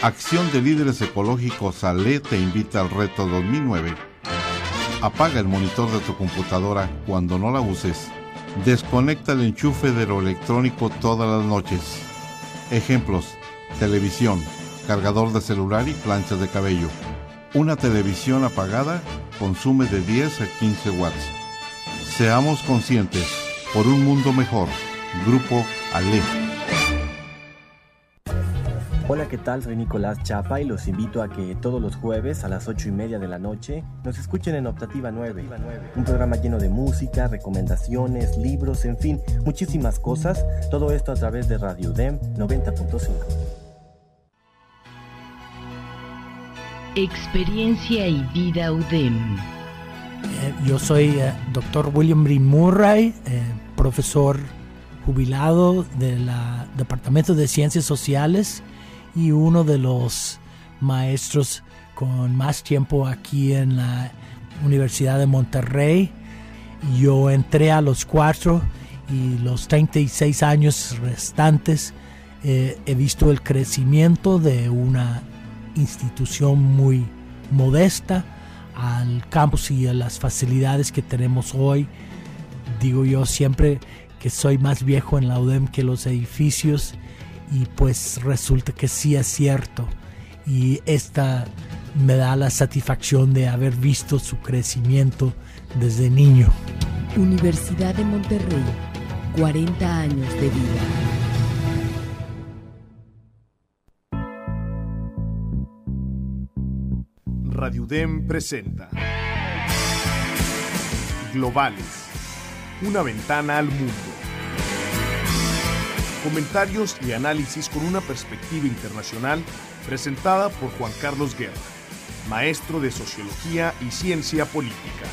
Acción de Líderes Ecológicos ALE te invita al reto 2009. Apaga el monitor de tu computadora cuando no la uses. Desconecta el enchufe de lo electrónico todas las noches. Ejemplos: televisión, cargador de celular y planchas de cabello. Una televisión apagada consume de 10 a 15 watts. Seamos conscientes por un mundo mejor. Grupo ALE. Hola, ¿qué tal? Soy Nicolás Chapa y los invito a que todos los jueves a las 8:30 de la noche nos escuchen en Optativa 9, un programa lleno de música, recomendaciones, libros, en fin, muchísimas cosas, todo esto a través de Radio UDEM 90.5. Experiencia y vida UDEM. Yo soy Dr. William B. Murray, profesor jubilado del Departamento de Ciencias Sociales y uno de los maestros con más tiempo aquí en la Universidad de Monterrey. Yo entré a los 4 y los 36 años restantes he visto el crecimiento de una institución muy modesta al campus y a las facilidades que tenemos hoy. Digo yo siempre que soy más viejo en la UDEM que los edificios, y pues resulta que sí es cierto, y esta me da la satisfacción de haber visto su crecimiento desde niño. Universidad de Monterrey, 40 años de vida. Radio UDEM presenta Globales, una ventana al mundo. Comentarios y análisis con una perspectiva internacional, presentada por Juan Carlos Guerra, maestro de Sociología y Ciencia Política.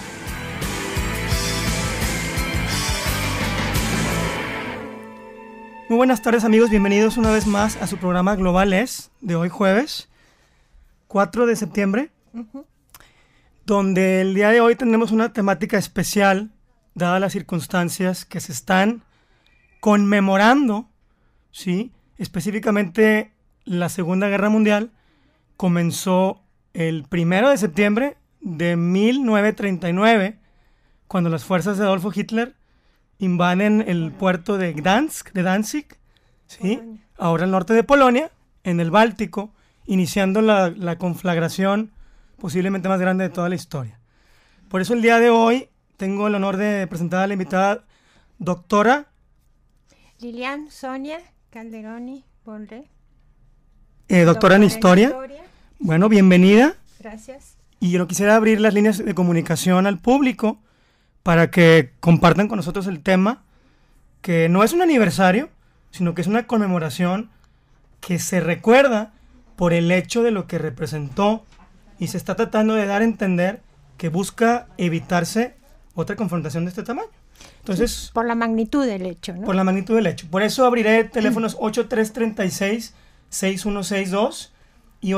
Muy buenas tardes, amigos, bienvenidos una vez más a su programa Globales de hoy jueves 4 de septiembre, donde el día de hoy tenemos una temática especial, dadas las circunstancias que se están conmemorando. Sí, específicamente la Segunda Guerra Mundial comenzó el 1 de septiembre de 1939, cuando las fuerzas de Adolfo Hitler invaden el puerto de Gdansk, de Danzig, ¿sí? Ahora al norte de Polonia, en el Báltico, iniciando la conflagración posiblemente más grande de toda la historia. Por eso el día de hoy tengo el honor de presentar a la invitada doctora Lilian Sonia Calderoni Bonre. Doctora en Historia. Bueno, bienvenida. Gracias. Y yo quisiera abrir las líneas de comunicación al público para que compartan con nosotros el tema, que no es un aniversario, sino que es una conmemoración que se recuerda por el hecho de lo que representó, y se está tratando de dar a entender que busca evitarse otra confrontación de este tamaño. Entonces, sí, por la magnitud del hecho, ¿no? Por la magnitud del hecho. Por eso abriré teléfonos 8336-6162 y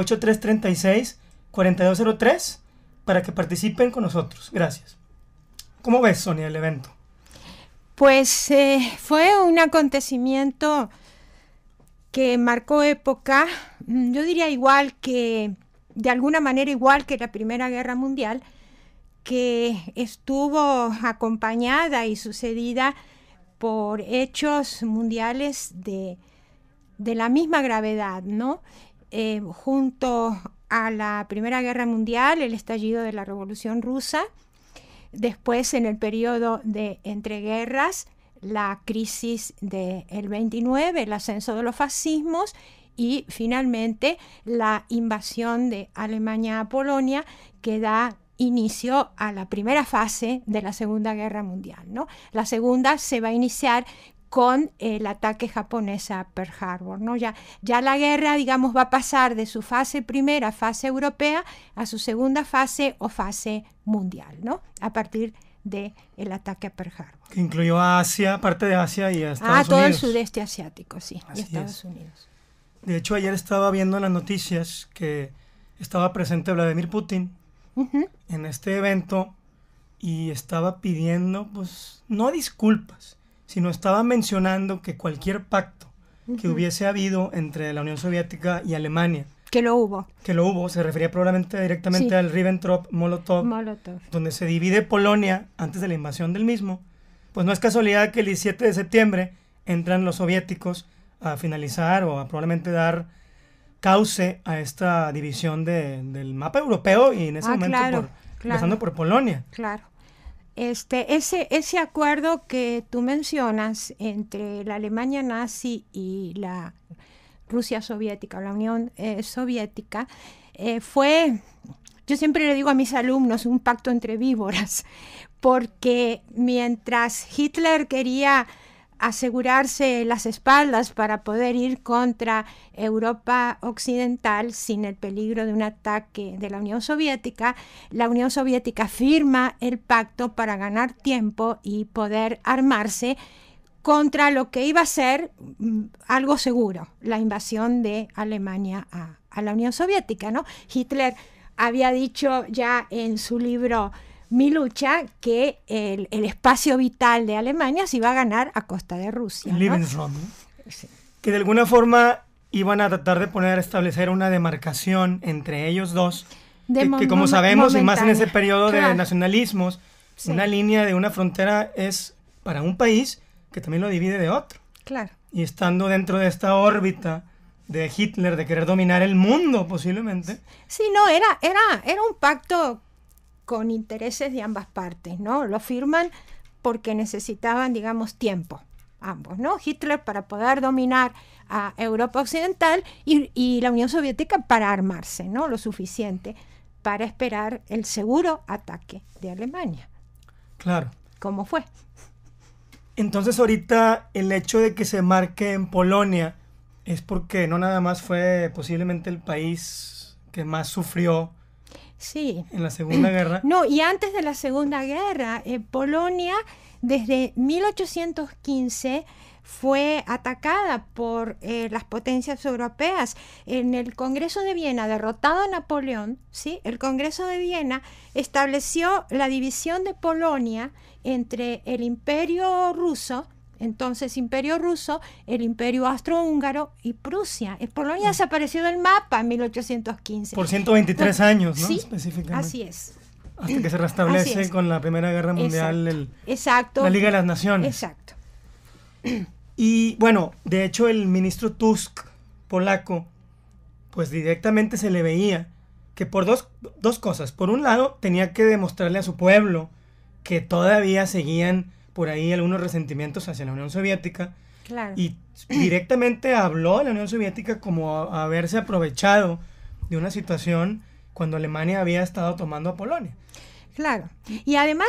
8336-4203 para que participen con nosotros. Gracias. ¿Cómo ves, Sonia, el evento? Pues fue un acontecimiento que marcó época, yo diría igual que, de alguna manera igual que la Primera Guerra Mundial, que estuvo acompañada y sucedida por hechos mundiales de la misma gravedad, ¿no? Junto a la Primera Guerra Mundial, el estallido de la Revolución Rusa, después en el periodo de entreguerras, la crisis del 29, el ascenso de los fascismos, y finalmente la invasión de Alemania a Polonia, que da inicio a la primera fase de la Segunda Guerra Mundial, ¿no? La segunda se va a iniciar con el ataque japonés a Pearl Harbor, ¿no? Ya la guerra, digamos, va a pasar de su fase primera, fase europea, a su segunda fase o fase mundial, ¿no? A partir del ataque a Pearl Harbor. Que incluyó a Asia, parte de Asia y a Estados Unidos. Todo el sudeste asiático, sí, y Estados Unidos. De hecho, ayer estaba viendo en las noticias que estaba presente Vladimir Putin en este evento y estaba pidiendo, pues, no disculpas, sino estaba mencionando que cualquier pacto que hubiese habido entre la Unión Soviética y Alemania Que lo hubo, se refería probablemente directamente al Ribbentrop-Molotov, donde se divide Polonia antes de la invasión del mismo. Pues no es casualidad que el 17 de septiembre entran los soviéticos a finalizar o a probablemente dar cauce a esta división del mapa europeo y en ese momento empezando por Polonia. Claro. Ese acuerdo que tú mencionas entre la Alemania nazi y la Rusia soviética, la Unión Soviética, fue, yo siempre le digo a mis alumnos, un pacto entre víboras, porque mientras Hitler quería asegurarse las espaldas para poder ir contra Europa Occidental sin el peligro de un ataque de la Unión Soviética firma el pacto para ganar tiempo y poder armarse contra lo que iba a ser algo seguro, la invasión de Alemania a la Unión Soviética, ¿no? Hitler había dicho ya en su libro Mi lucha que el espacio vital de Alemania se iba a ganar a costa de Rusia, ¿no? Lebensraum, ¿no? Sí. Que de alguna forma iban a tratar de establecer una demarcación entre ellos dos, que como sabemos, y más en ese periodo de nacionalismos, una línea de una frontera es para un país que también lo divide de otro. Claro. Y estando dentro de esta órbita de Hitler de querer dominar el mundo posiblemente. Sí, no, era un pacto con intereses de ambas partes, ¿no? Lo firman porque necesitaban, digamos, tiempo, ambos, ¿no? Hitler para poder dominar a Europa Occidental y la Unión Soviética para armarse, ¿no? Lo suficiente para esperar el seguro ataque de Alemania. Claro. ¿Cómo fue? Entonces ahorita el hecho de que se marque en Polonia es porque no nada más fue posiblemente el país que más sufrió en la Segunda Guerra. No, y antes de la Segunda Guerra, Polonia desde 1815 fue atacada por las potencias europeas. En el Congreso de Viena, derrotado a Napoleón, ¿sí? El Congreso de Viena estableció la división de Polonia entre el Imperio Ruso, entonces Imperio Ruso, el Imperio Austrohúngaro y Prusia. Polonia desapareció del mapa en 1815. Por 123 años, ¿no? Sí, específicamente. así es. Hasta que se restablece con la Primera Guerra Mundial la Liga de las Naciones. Exacto. Y bueno, de hecho el ministro Tusk, polaco, pues directamente se le veía que por dos cosas. Por un lado, tenía que demostrarle a su pueblo que todavía seguían por ahí algunos resentimientos hacia la Unión Soviética. Claro. Y directamente habló de la Unión Soviética como haberse aprovechado de una situación cuando Alemania había estado tomando a Polonia. Claro. Y además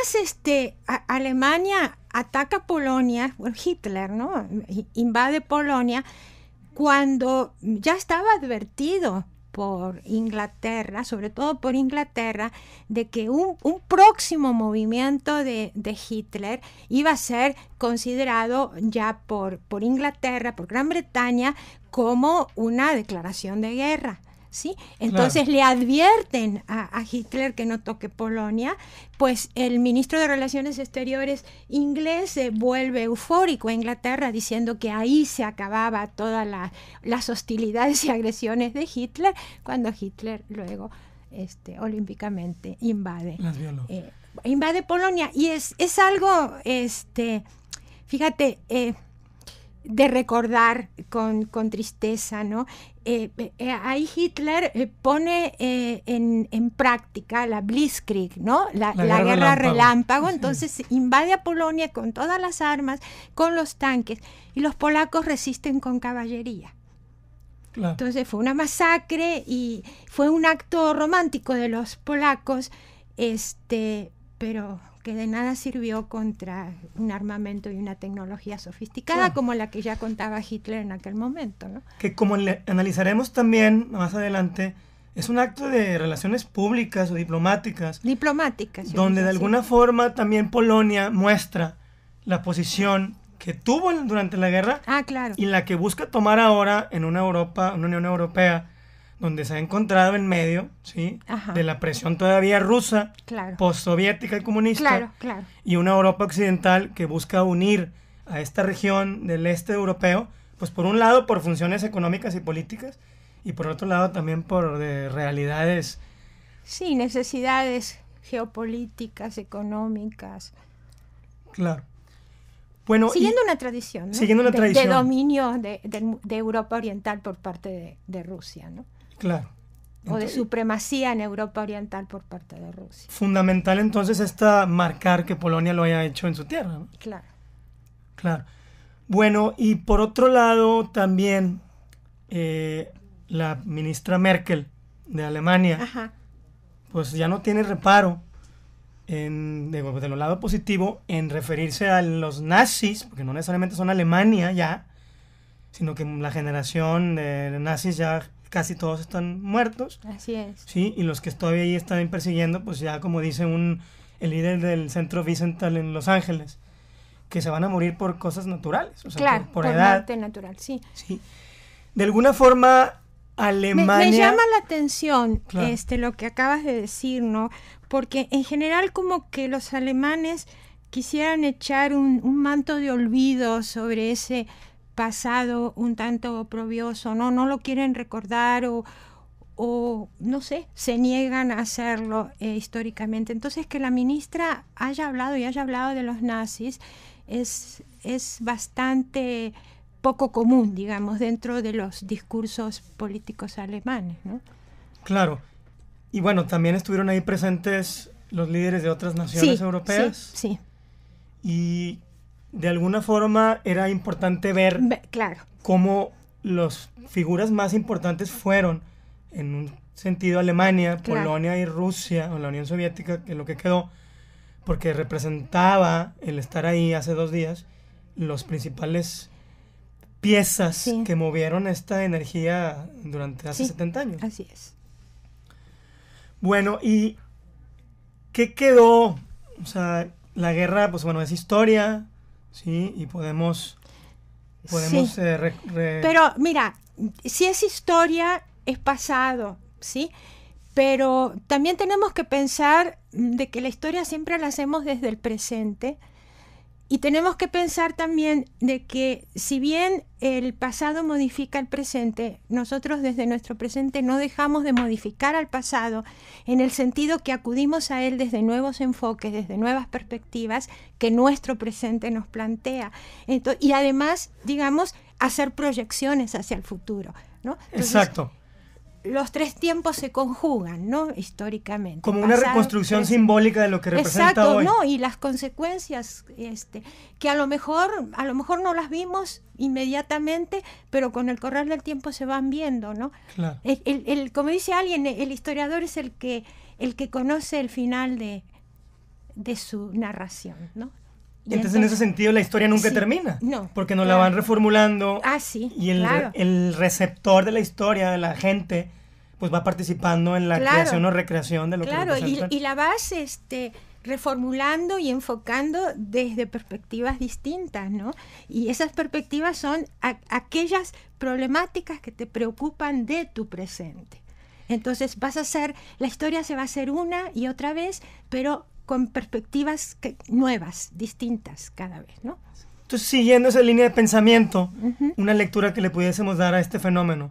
Alemania ataca Polonia, bueno, Hitler, ¿no? Invade Polonia cuando ya estaba advertido por Inglaterra, sobre todo por Inglaterra, de que un próximo movimiento de Hitler iba a ser considerado ya por Inglaterra, por Gran Bretaña, como una declaración de guerra. ¿Sí? Entonces le advierten a Hitler que no toque Polonia, pues el ministro de Relaciones Exteriores inglés se vuelve eufórico a Inglaterra diciendo que ahí se acababa todas las hostilidades y agresiones de Hitler, cuando Hitler luego olímpicamente invade Polonia. Y es algo, fíjate, de recordar con tristeza, ¿no? Ahí Hitler pone en práctica la Blitzkrieg, ¿no? La guerra relámpago. Entonces invade a Polonia con todas las armas, con los tanques, y los polacos resisten con caballería. Claro. Entonces fue una masacre y fue un acto romántico de los polacos, pero que de nada sirvió contra un armamento y una tecnología sofisticada como la que ya contaba Hitler en aquel momento, ¿no? Que como analizaremos también más adelante, es un acto de relaciones públicas o diplomáticas. Donde de alguna forma también Polonia muestra la posición que tuvo durante la guerra y la que busca tomar ahora en una Unión Europea donde se ha encontrado en medio, ¿sí? De la presión todavía rusa, postsoviética y comunista, y una Europa occidental que busca unir a esta región del este europeo, pues por un lado por funciones económicas y políticas, y por otro lado también por realidades. Sí, necesidades geopolíticas, económicas. Claro. Bueno, siguiendo una tradición, ¿no? Siguiendo una tradición. De dominio de Europa Oriental por parte de Rusia, ¿no? Claro. O de supremacía en Europa Oriental por parte de Rusia. Fundamental entonces marcar que Polonia lo haya hecho en su tierra, ¿no? Claro. Claro. Bueno, y por otro lado también la ministra Merkel de Alemania, Ajá. pues ya no tiene reparo de lo lado positivo en referirse a los nazis, porque no necesariamente son Alemania ya, sino que la generación de nazis ya casi todos están muertos. Así es. Sí, y los que todavía ahí están persiguiendo, pues ya como dice el líder del centro Wiesenthal en Los Ángeles, que se van a morir por cosas naturales, o sea, claro, por edad. muerte natural, sí. Sí. De alguna forma, Alemania... Me llama la atención claro. Lo que acabas de decir, ¿no? Porque en general como que los alemanes quisieran echar un manto de olvido sobre ese pasado un tanto oprobioso, ¿no? No lo quieren recordar o no sé, se niegan a hacerlo históricamente. Entonces que la ministra haya hablado de los nazis es bastante poco común, digamos, dentro de los discursos políticos alemanes, ¿no? Claro. Y bueno, también estuvieron ahí presentes los líderes de otras naciones europeas. Sí. Y de alguna forma era importante ver claro. cómo las figuras más importantes fueron, en un sentido, Alemania, claro. Polonia y Rusia, o la Unión Soviética, que es lo que quedó, porque representaba el estar ahí hace 2 días los principales piezas que movieron esta energía durante hace 70 años. Así es. Bueno, ¿y qué quedó? O sea, la guerra, pues bueno, es historia, ¿sí? Y podemos sí. Pero mira, si es historia, es pasado, ¿sí? Pero también tenemos que pensar de que la historia siempre la hacemos desde el presente. Y tenemos que pensar también de que si bien el pasado modifica el presente, nosotros desde nuestro presente no dejamos de modificar al pasado en el sentido que acudimos a él desde nuevos enfoques, desde nuevas perspectivas que nuestro presente nos plantea. Y además, digamos, hacer proyecciones hacia el futuro, ¿no? Entonces, exacto. Los 3 tiempos se conjugan, ¿no? Históricamente. Como una reconstrucción simbólica de lo que representa exacto, hoy. ¿no? Y las consecuencias que a lo mejor no las vimos inmediatamente, pero con el correr del tiempo se van viendo, ¿no? Claro. Como dice alguien, el historiador es el que conoce el final de su narración, ¿no? Entonces, en ese sentido, la historia nunca termina. No. Porque nos la van reformulando. Ah, sí. Y el receptor de la historia, de la gente, pues va participando en la creación o recreación de lo que representa. Y la vas reformulando y enfocando desde perspectivas distintas, ¿no? Y esas perspectivas son aquellas problemáticas que te preocupan de tu presente. Entonces, la historia se va a hacer una y otra vez, pero con perspectivas nuevas, distintas cada vez, ¿no? Entonces, siguiendo esa línea de pensamiento, una lectura que le pudiésemos dar a este fenómeno,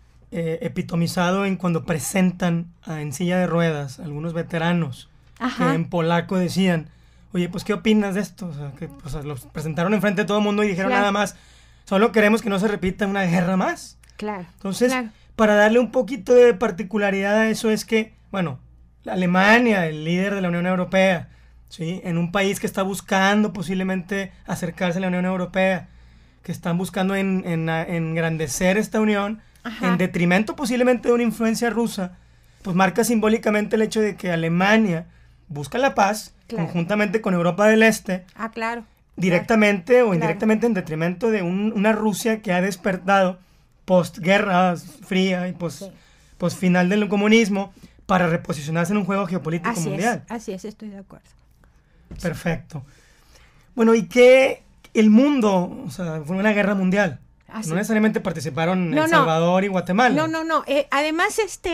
epitomizado en cuando presentan en silla de ruedas algunos veteranos, que en polaco decían, oye, pues, ¿qué opinas de esto? O sea, que los presentaron enfrente de todo el mundo y dijeron nada más, solo queremos que no se repita una guerra más. Claro. Entonces, para darle un poquito de particularidad a eso es que, bueno, Alemania, el líder de la Unión Europea, ¿sí? En un país que está buscando posiblemente acercarse a la Unión Europea, que están buscando engrandecer esta unión, en detrimento posiblemente de una influencia rusa, pues marca simbólicamente el hecho de que Alemania busca la paz conjuntamente con Europa del Este, directamente o indirectamente en detrimento de una Rusia que ha despertado postguerra fría y post final del comunismo, para reposicionarse en un juego geopolítico mundial. Así es, estoy de acuerdo. Perfecto. Bueno, y que el mundo, o sea, fue una guerra mundial. No necesariamente participaron El Salvador y Guatemala. No. Además,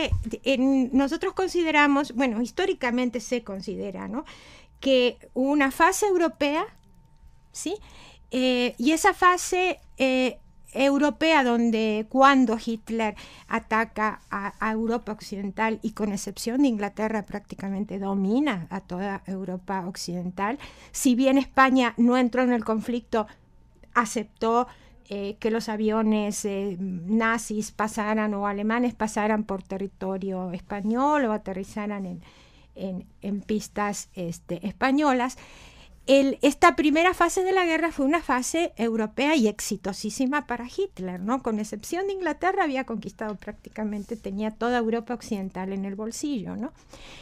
nosotros consideramos, bueno, históricamente se considera, ¿no?, que hubo una fase europea, ¿sí? Y esa fase europea, cuando Hitler ataca a Europa Occidental y con excepción de Inglaterra prácticamente domina a toda Europa Occidental. Si bien España no entró en el conflicto, aceptó que los aviones nazis pasaran o alemanes pasaran por territorio español o aterrizaran en pistas españolas. Esta primera fase de la guerra fue una fase europea y exitosísima para Hitler, ¿no? Con excepción de Inglaterra, había conquistado prácticamente, tenía toda Europa Occidental en el bolsillo, ¿no?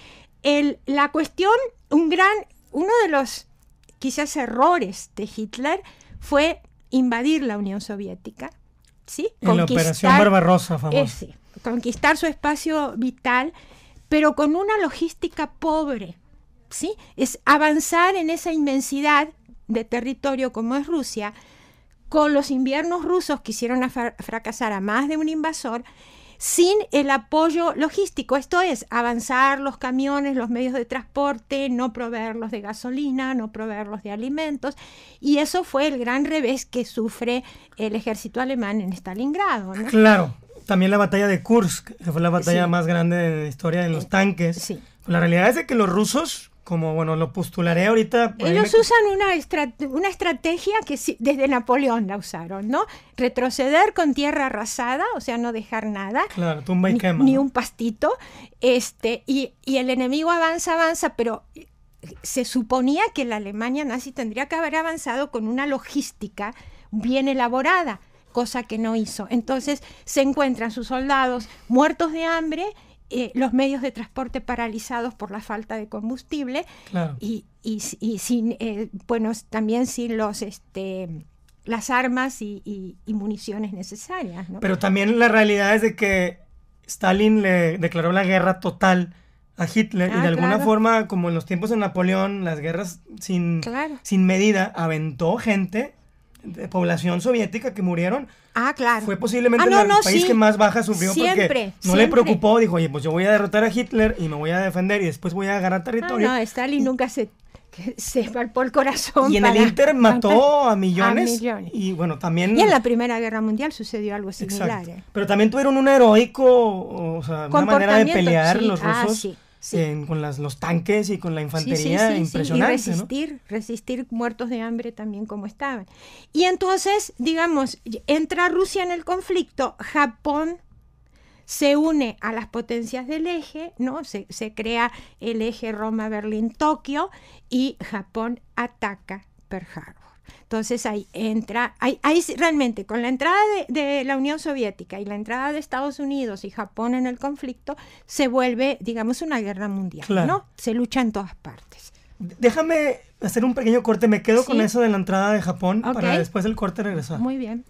La cuestión, uno de los quizás errores de Hitler fue invadir la Unión Soviética, ¿sí? En la Operación Barbarossa, famosa. Sí, conquistar su espacio vital, pero con una logística pobre, ¿sí? Es avanzar en esa inmensidad de territorio como es Rusia, con los inviernos rusos que hicieron fracasar a más de un invasor, sin el apoyo logístico, esto es, avanzar los camiones, los medios de transporte, no proveerlos de gasolina, no proveerlos de alimentos, y eso fue el gran revés que sufre el ejército alemán en Stalingrado, ¿no? Claro, también la batalla de Kursk, que fue la batalla más grande de la historia de los tanques. Sí. La realidad es de que los rusos, como bueno, lo postularé ahorita. Ellos usan una estrategia que desde Napoleón la usaron, ¿no? Retroceder con tierra arrasada, o sea, no dejar nada. Claro, tumba y quema. Ni ¿no? un pastito. Y el enemigo avanza, pero se suponía que la Alemania nazi tendría que haber avanzado con una logística bien elaborada, cosa que no hizo. Entonces se encuentran sus soldados muertos de hambre, los medios de transporte paralizados por la falta de combustible, claro. y sin, también sin las armas y municiones necesarias, ¿no? Pero también la realidad es de que Stalin le declaró la guerra total a Hitler y de alguna forma, como en los tiempos de Napoleón, las guerras sin medida, aventó gente de población soviética que murieron. Claro. Fue posiblemente el país que más baja sufrió porque no le preocupó, dijo, oye, pues yo voy a derrotar a Hitler y me voy a defender y después voy a agarrar territorio. No, Stalin nunca se palpó el corazón. Y en el Inter mató a millones. Y bueno, también... Y en la Primera Guerra Mundial sucedió algo similar. Pero también tuvieron un heroico, o sea, una manera de pelear los rusos. Con los tanques y con la infantería impresionante. Y resistir muertos de hambre también como estaban. Y entonces, digamos, entra Rusia en el conflicto, Japón se une a las potencias del eje, ¿no? Se crea el eje Roma-Berlín-Tokio y Japón ataca Pearl Harbor. Entonces ahí realmente con la entrada de la Unión Soviética y la entrada de Estados Unidos y Japón en el conflicto se vuelve, digamos, una guerra mundial, ¿no? Se lucha en todas partes. Déjame hacer un pequeño corte, me quedo con eso de la entrada de Japón para después del corte regresar. Muy bien.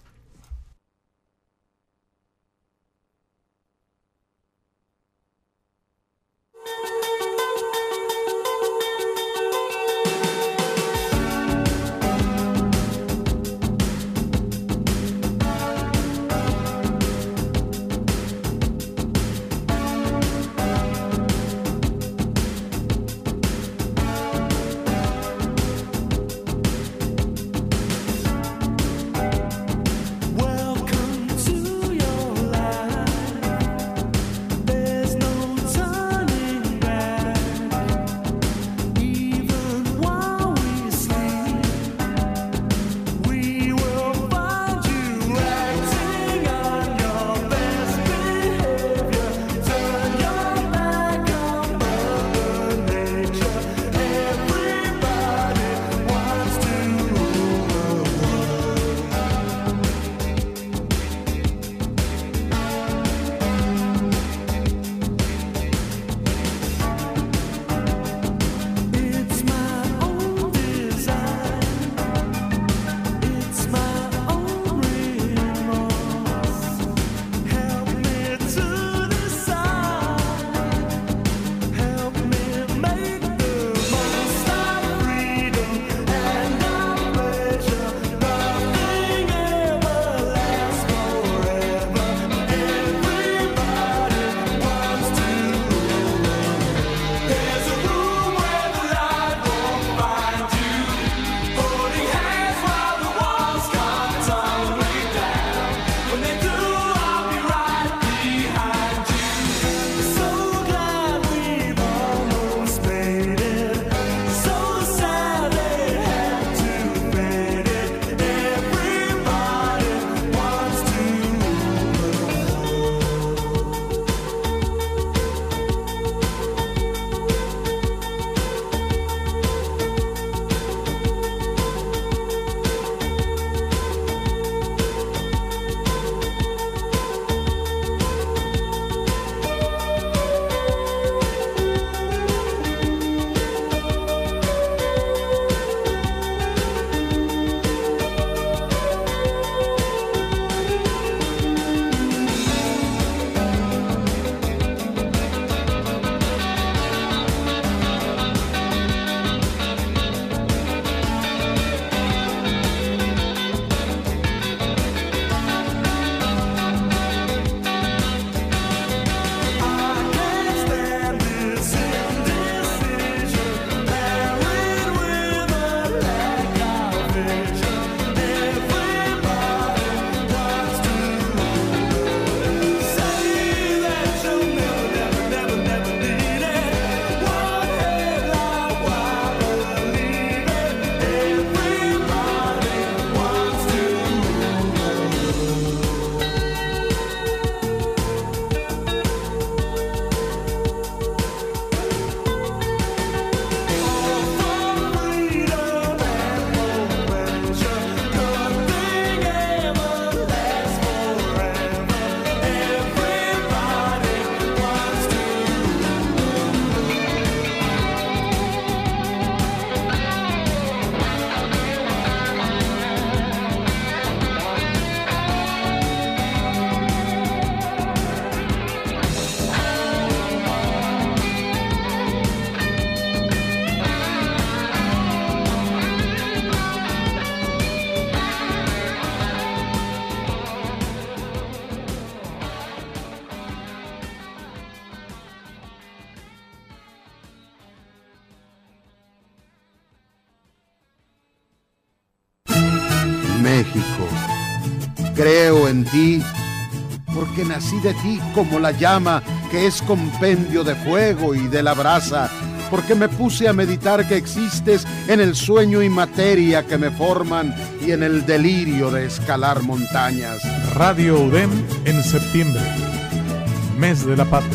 Creo en ti, porque nací de ti como la llama que es compendio de fuego y de la brasa, porque me puse a meditar que existes en el sueño y materia que me forman y en el delirio de escalar montañas. Radio UDEM en septiembre, mes de la patria.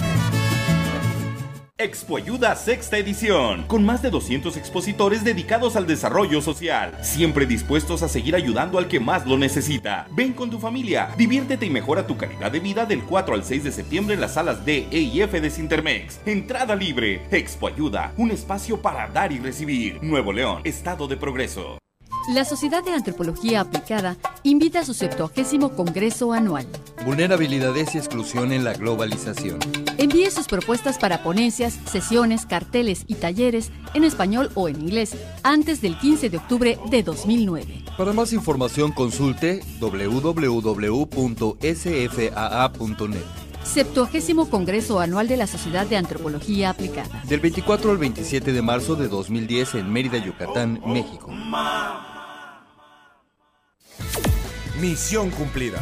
Expo Ayuda sexta edición, con más de 200 expositores dedicados al desarrollo social, siempre dispuestos a seguir ayudando al que más lo necesita. Ven con tu familia, diviértete y mejora tu calidad de vida del 4 al 6 de septiembre en las salas D, E y F de Cintermex. Entrada libre. Expo Ayuda, un espacio para dar y recibir. Nuevo León, Estado de Progreso. La Sociedad de Antropología Aplicada invita a su 70º Congreso Anual. Vulnerabilidades y exclusión en la globalización. Envíe sus propuestas para ponencias, sesiones, carteles y talleres en español o en inglés antes del 15 de octubre de 2009. Para más información consulte www.sfaa.net. 70º Congreso Anual de la Sociedad de Antropología Aplicada. Del 24 al 27 de marzo de 2010 en Mérida, Yucatán, México. Misión cumplida.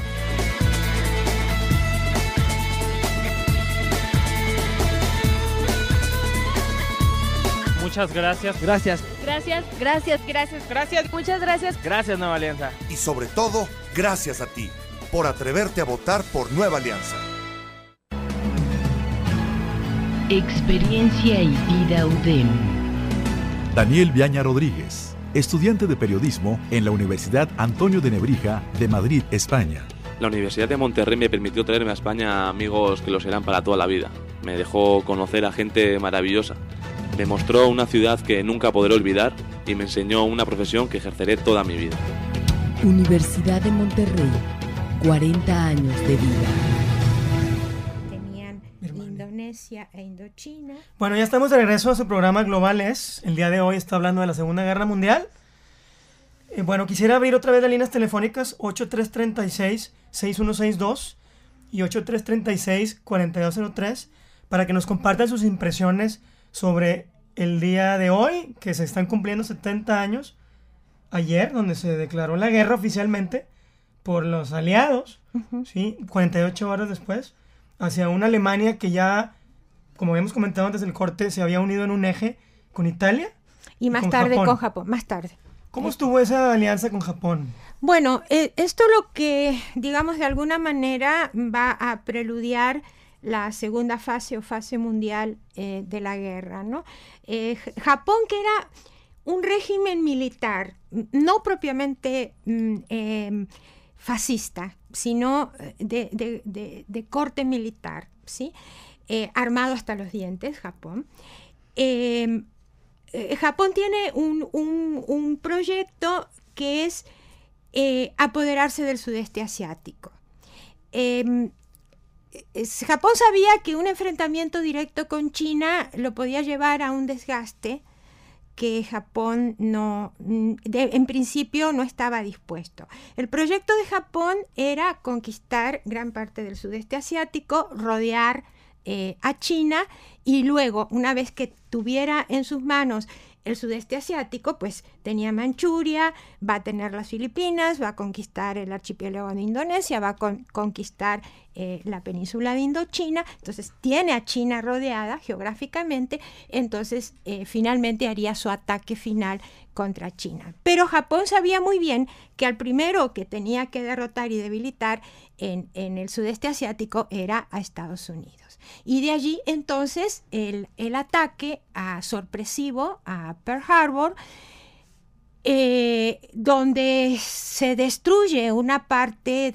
Muchas gracias. Gracias. Gracias. Gracias. Gracias. Gracias. Muchas gracias. Gracias, Nueva Alianza. Y sobre todo, gracias a ti por atreverte a votar por Nueva Alianza. Experiencia y vida UDEM. Daniel Viaña Rodríguez, estudiante de periodismo en la Universidad Antonio de Nebrija de Madrid, España. La Universidad de Monterrey me permitió traerme a España amigos que lo serán para toda la vida. Me dejó conocer a gente maravillosa. Me mostró una ciudad que nunca podré olvidar y me enseñó una profesión que ejerceré toda mi vida. Universidad de Monterrey, 40 años de vida. Tenían Indonesia e Indochina. Bueno, ya estamos de regreso a su programa Globales. El día de hoy está hablando de la Segunda Guerra Mundial. Bueno, quisiera abrir otra vez las líneas telefónicas 8336-6162 y 8336-4203 para que nos compartan sus impresiones sobre el día de hoy, que se están cumpliendo 70 años, ayer, donde se declaró la guerra oficialmente por los aliados, ¿sí? 48 horas después, hacia una Alemania que ya, como habíamos comentado antes del corte, se había unido en un eje con Italia. Y más tarde con Japón, más tarde. ¿Cómo estuvo esa alianza con Japón? Bueno, esto lo que, digamos, de alguna manera va a preludiar la segunda fase o fase mundial de la guerra, ¿no? Japón, que era un régimen militar, no propiamente fascista, sino de corte militar, ¿sí? Armado hasta los dientes, Japón. Japón tiene un proyecto que es apoderarse del sudeste asiático. Japón sabía que un enfrentamiento directo con China lo podía llevar a un desgaste que Japón en principio no estaba dispuesto. El proyecto de Japón era conquistar gran parte del sudeste asiático, rodear a China y luego, una vez que tuviera en sus manos el sudeste asiático, pues tenía Manchuria, va a tener las Filipinas, va a conquistar el archipiélago de Indonesia, va a conquistar la península de Indochina, entonces tiene a China rodeada geográficamente, entonces finalmente haría su ataque final contra China. Pero Japón sabía muy bien que al primero que tenía que derrotar y debilitar en el sudeste asiático era a Estados Unidos. Y de allí entonces el ataque sorpresivo a Pearl Harbor, donde se destruye una parte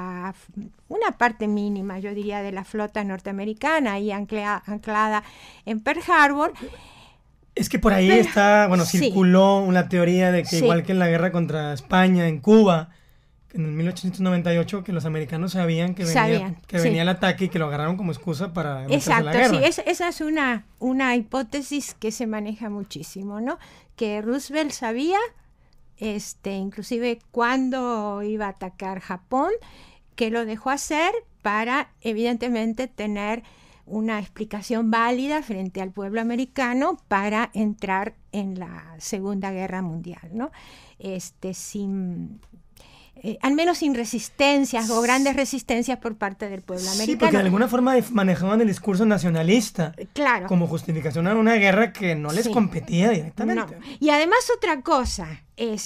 mínima, yo diría, de la flota norteamericana y anclada en Pearl Harbor. Es que por ahí circuló una teoría de que igual que en la guerra contra España en Cuba, en el 1898, que los americanos sabían que venía el ataque y que lo agarraron como excusa para meterse a la guerra. Sí, esa es una hipótesis que se maneja muchísimo, ¿no? Que Roosevelt sabía, inclusive cuando iba a atacar Japón, que lo dejó hacer para, evidentemente, tener una explicación válida frente al pueblo americano para entrar en la Segunda Guerra Mundial, ¿no? al menos sin resistencias o grandes resistencias por parte del pueblo americano. Sí, porque de alguna forma manejaban el discurso nacionalista, claro, como justificación a una guerra que no les competía directamente. No. Y además otra cosa,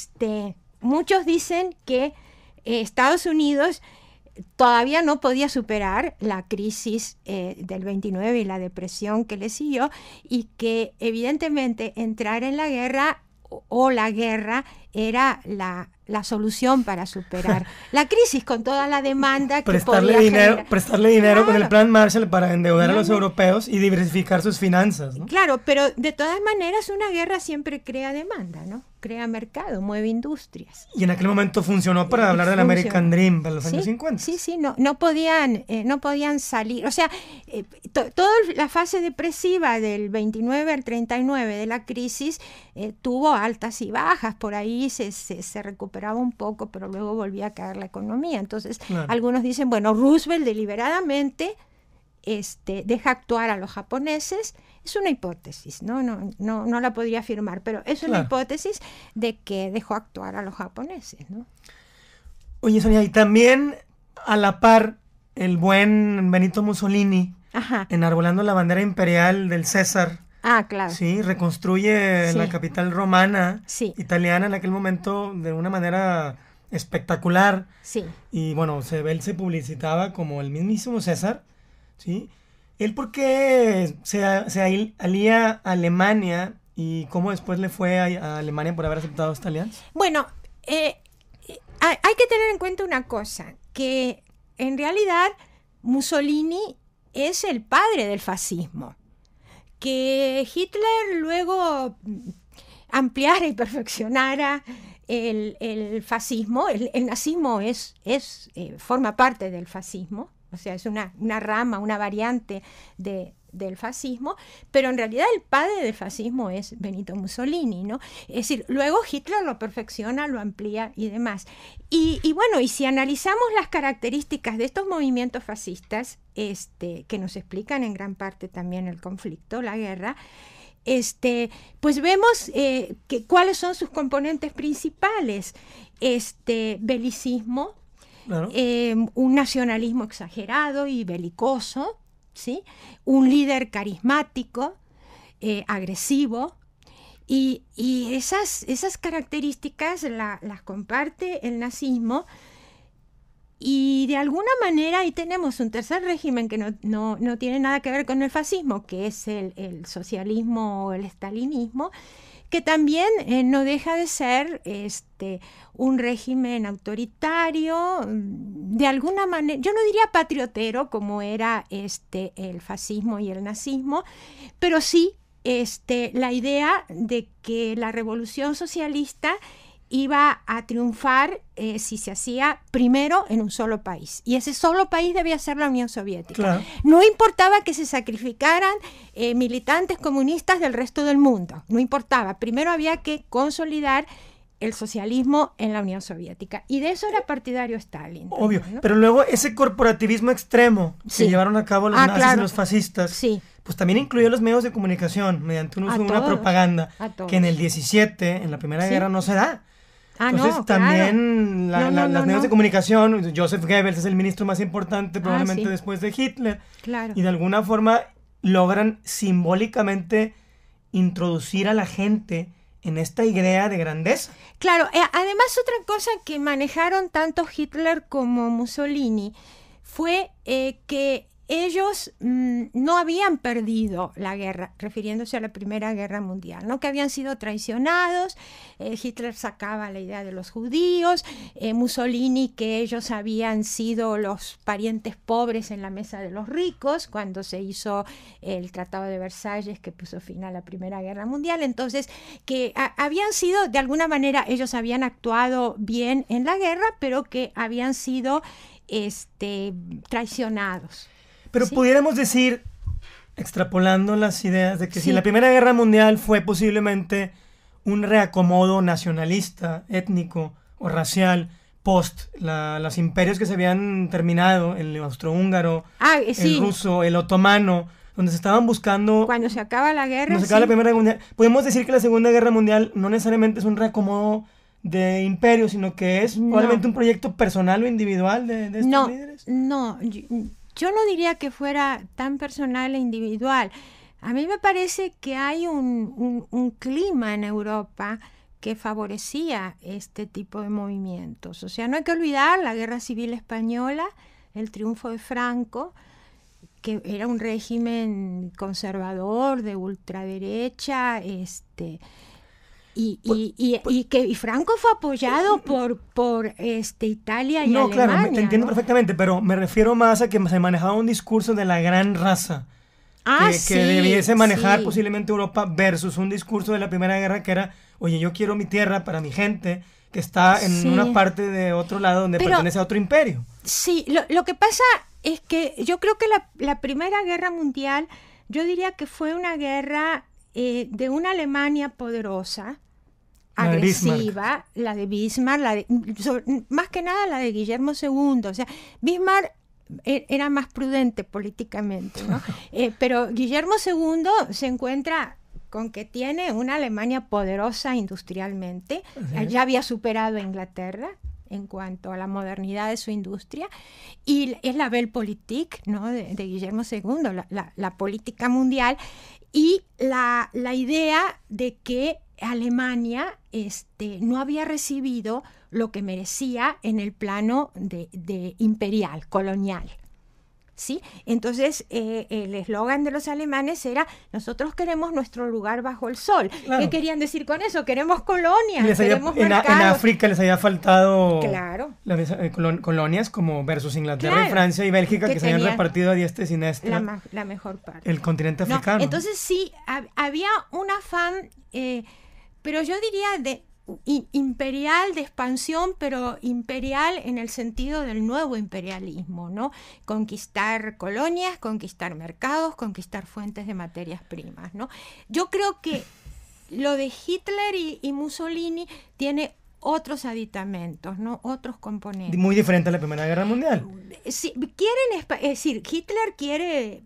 muchos dicen que Estados Unidos todavía no podía superar la crisis del 29 y la depresión que le siguió, y que evidentemente entrar en la guerra o la guerra era la solución para superar la crisis, con toda la demanda que podía generar. Prestarle dinero con el Plan Marshall para endeudar a los europeos y diversificar sus finanzas, ¿no? Claro, pero de todas maneras una guerra siempre crea demanda, ¿no? Crea mercado, mueve industrias. Y en aquel momento funcionó para hablar del American Dream para los años 50. Sí, no podían salir. O sea, toda la fase depresiva del 29 al 39 de la crisis tuvo altas y bajas. Por ahí se recuperaba un poco, pero luego volvía a caer la economía. Entonces, algunos dicen, bueno, Roosevelt deliberadamente deja actuar a los japoneses. Es una hipótesis, no la podría afirmar, pero es una hipótesis de que dejó actuar a los japoneses, ¿no? Oye, Sonia, y también a la par el buen Benito Mussolini, enarbolando la bandera imperial del César. Claro. Sí, reconstruye la capital romana italiana en aquel momento de una manera espectacular. Sí. Y bueno, él se publicitaba como el mismísimo César, ¿sí? ¿Él por qué se alía a Alemania y cómo después le fue a Alemania por haber aceptado esta alianza? Bueno, hay que tener en cuenta una cosa, que en realidad Mussolini es el padre del fascismo. Que Hitler luego ampliara y perfeccionara el fascismo, el nazismo forma parte del fascismo. O sea, es una rama, una variante del fascismo, pero en realidad el padre del fascismo es Benito Mussolini, ¿no? Es decir, luego Hitler lo perfecciona, lo amplía y demás. Y bueno, y si analizamos las características de estos movimientos fascistas, que nos explican en gran parte también el conflicto, la guerra, pues vemos cuáles son sus componentes principales. Belicismo, claro. Un nacionalismo exagerado y belicoso, ¿sí? Un líder carismático, agresivo, y esas características las comparte el nazismo. Y de alguna manera ahí tenemos un tercer régimen que no tiene nada que ver con el fascismo, que es el socialismo o el estalinismo, que también no deja de ser un régimen autoritario, de alguna manera, yo no diría patriotero como era el fascismo y el nazismo, pero sí la idea de que la revolución socialista iba a triunfar si se hacía primero en un solo país. Y ese solo país debía ser la Unión Soviética. Claro. No importaba que se sacrificaran militantes comunistas del resto del mundo. No importaba. Primero había que consolidar el socialismo en la Unión Soviética. Y de eso era partidario Stalin. Obvio. También, ¿no? Pero luego ese corporativismo extremo que llevaron a cabo los nazis y los fascistas, pues también incluyó los medios de comunicación mediante un uso de una propaganda que en el 17, en la Primera Guerra, no se da. Entonces también los medios de comunicación, Joseph Goebbels es el ministro más importante probablemente después de Hitler, y de alguna forma logran simbólicamente introducir a la gente en esta idea de grandeza. Claro, además otra cosa que manejaron tanto Hitler como Mussolini fue que ellos no habían perdido la guerra, refiriéndose a la Primera Guerra Mundial, ¿no? Que habían sido traicionados. Hitler sacaba la idea de los judíos, Mussolini que ellos habían sido los parientes pobres en la mesa de los ricos cuando se hizo el Tratado de Versalles que puso fin a la Primera Guerra Mundial. Entonces, que habían sido, de alguna manera, ellos habían actuado bien en la guerra, pero que habían sido traicionados. Pero pudiéramos decir, extrapolando las ideas, de que si la Primera Guerra Mundial fue posiblemente un reacomodo nacionalista, étnico o racial, post los imperios que se habían terminado, el austrohúngaro, el ruso, el otomano, donde se estaban buscando... Cuando se acaba la guerra, cuando se acaba la Primera Guerra Mundial, podemos decir que la Segunda Guerra Mundial no necesariamente es un reacomodo de imperio, sino que es probablemente un proyecto personal o individual de estos líderes. No, yo no diría que fuera tan personal e individual. A mí me parece que hay un clima en Europa que favorecía este tipo de movimientos. O sea, no hay que olvidar la Guerra Civil Española, el triunfo de Franco, que era un régimen conservador, de ultraderecha, y Franco fue apoyado por Italia y Alemania. Claro, te entiendo perfectamente, pero me refiero más a que se manejaba un discurso de la gran raza. Que debiese manejar posiblemente Europa versus un discurso de la Primera Guerra que era, oye, yo quiero mi tierra para mi gente que está en una parte de otro lado donde pertenece a otro imperio. Sí, lo que pasa es que yo creo que la Primera Guerra Mundial, yo diría que fue una guerra de una Alemania poderosa, agresiva, la de Bismarck, más que nada la de Guillermo II. O sea, Bismarck era más prudente políticamente, ¿no? Pero Guillermo II se encuentra con que tiene una Alemania poderosa industrialmente. Ya había superado a Inglaterra en cuanto a la modernidad de su industria, y es la Weltpolitik, ¿no? de Guillermo II, la política mundial, y la idea de que Alemania no había recibido lo que merecía en el plano de imperial, colonial. ¿Sí? Entonces, el eslogan de los alemanes era: nosotros queremos nuestro lugar bajo el sol. Claro. ¿Qué querían decir con eso? Queremos colonias, queremos mercados. En África les había faltado colonias como versus Inglaterra y Francia y Bélgica, que se habían repartido a diestra y siniestra. La mejor parte. El continente africano. Entonces sí, había un afán, pero yo diría imperial, de expansión, pero imperial en el sentido del nuevo imperialismo, ¿no? Conquistar colonias, conquistar mercados, conquistar fuentes de materias primas, ¿no? Yo creo que lo de Hitler y Mussolini tiene otros aditamentos, ¿no? Otros componentes. Muy diferente a la Primera Guerra Mundial. Sí, es decir, Hitler quiere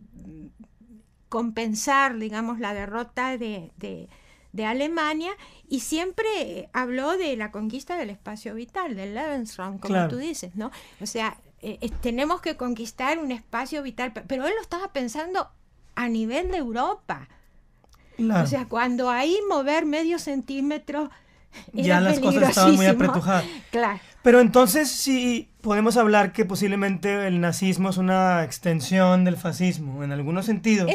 compensar, digamos, la derrota de Alemania, y siempre habló de la conquista del espacio vital, del Lebensraum, como tú dices, ¿no? O sea, tenemos que conquistar un espacio vital, pero él lo estaba pensando a nivel de Europa. O sea, cuando ahí mover medio centímetro ya las cosas estaban muy apretujadas. Claro. Pero entonces sí podemos hablar que posiblemente el nazismo es una extensión del fascismo, en algunos sentidos.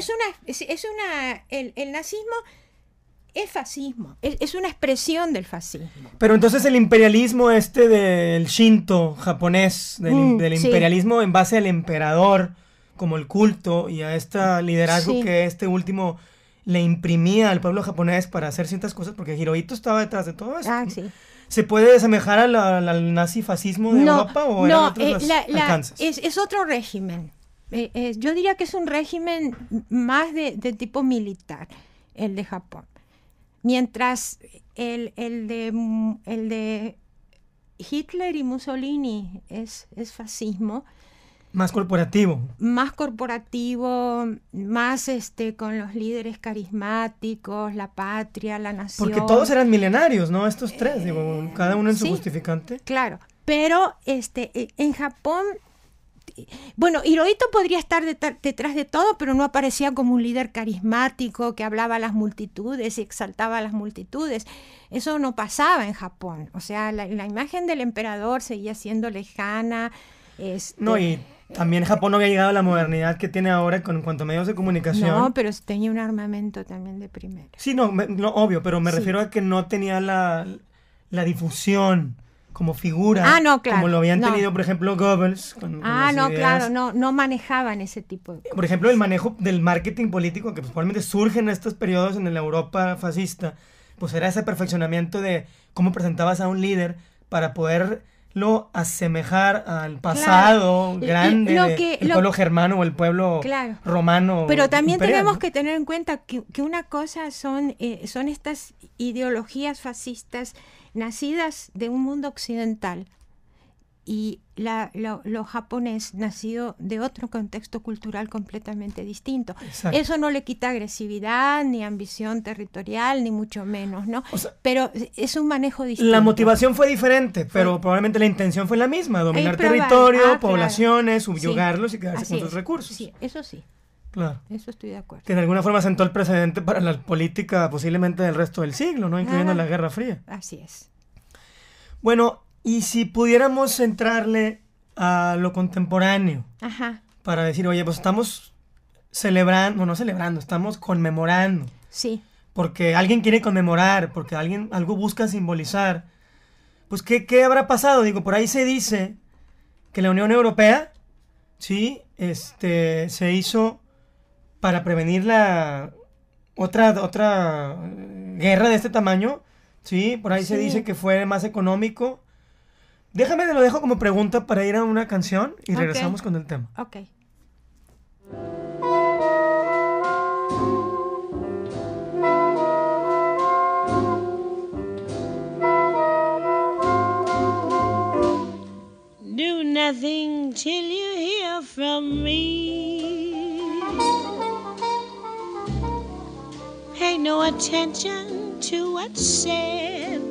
El nazismo es fascismo, es una expresión del fascismo. Pero entonces el imperialismo del Shinto japonés, del imperialismo en base al emperador, como el culto, y a este liderazgo que este último le imprimía al pueblo japonés para hacer ciertas cosas, porque Hirohito estaba detrás de todo eso. ¿Se puede asemejar al nazifascismo de Europa o eran otros alcances? Es otro régimen. Yo diría que es un régimen más de tipo militar, el de Japón. Mientras el de Hitler y Mussolini es fascismo. Más corporativo. Más corporativo, más con los líderes carismáticos, la patria, la nación. Porque todos eran milenarios, ¿no? Estos tres, cada uno en su justificante. Claro, pero en Japón, bueno, Hirohito podría estar detrás de todo, pero no aparecía como un líder carismático que hablaba a las multitudes y exaltaba a las multitudes. Eso no pasaba en Japón. O sea, la imagen del emperador seguía siendo lejana. No, y también Japón no había llegado a la modernidad que tiene ahora en cuanto a medios de comunicación. No, pero tenía un armamento también de primera. Sí, no, obvio, pero me refiero a que no tenía la difusión como figura, como lo habían tenido, por ejemplo, Goebbels. No manejaban ese tipo de cosas. Por ejemplo, el manejo del marketing político, que probablemente surge en estos periodos en la Europa fascista, pues era ese perfeccionamiento de cómo presentabas a un líder para poderlo asemejar al pasado grande del pueblo germano o el pueblo romano. Pero también imperial, tenemos que tener en cuenta que una cosa son estas ideologías fascistas nacidas de un mundo occidental y lo japonés nacido de otro contexto cultural completamente distinto. Exacto. Eso no le quita agresividad, ni ambición territorial, ni mucho menos, ¿no? O sea, pero es un manejo distinto. La motivación fue diferente, pero probablemente la intención fue la misma, dominar territorio, poblaciones, subyugarlos y quedarse con sus recursos. Sí, eso sí. Claro. Eso estoy de acuerdo. Que de alguna forma sentó el precedente para la política posiblemente del resto del siglo, ¿no? Incluyendo la Guerra Fría. Así es. Bueno, y si pudiéramos centrarle a lo contemporáneo, para decir, oye, pues estamos estamos conmemorando. Sí. Porque alguien quiere conmemorar, porque algo busca simbolizar. Pues, ¿qué habrá pasado? Digo, por ahí se dice que la Unión Europea, sí, se hizo para prevenir la otra guerra de este tamaño, sí, por ahí se dice que fue más económico. Lo dejo como pregunta para ir a una canción y regresamos con el tema. Ok. Do nothing till you hear from me. Pay no attention to what's said.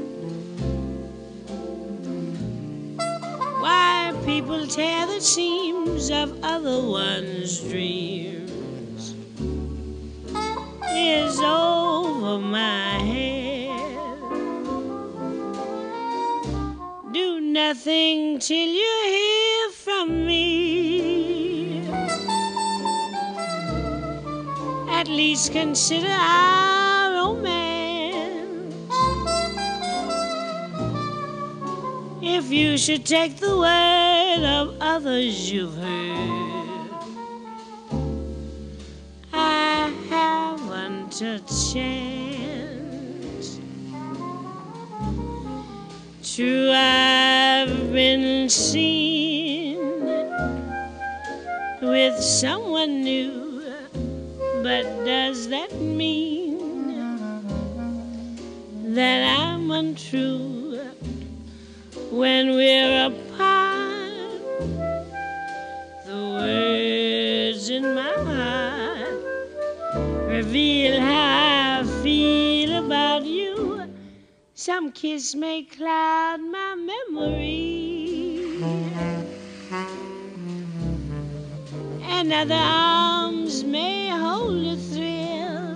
Why people tear the seams of other one's dreams is over my head. Do nothing till you hear from me. At least consider our romance. If you should take the word of others you've heard, I haven't a chance. True, I've been seen with someone new, but does that mean that I'm untrue? When we're apart, the words in my heart reveal how I feel about you. Some kiss may cloud my memory, and other arms may hold a thrill,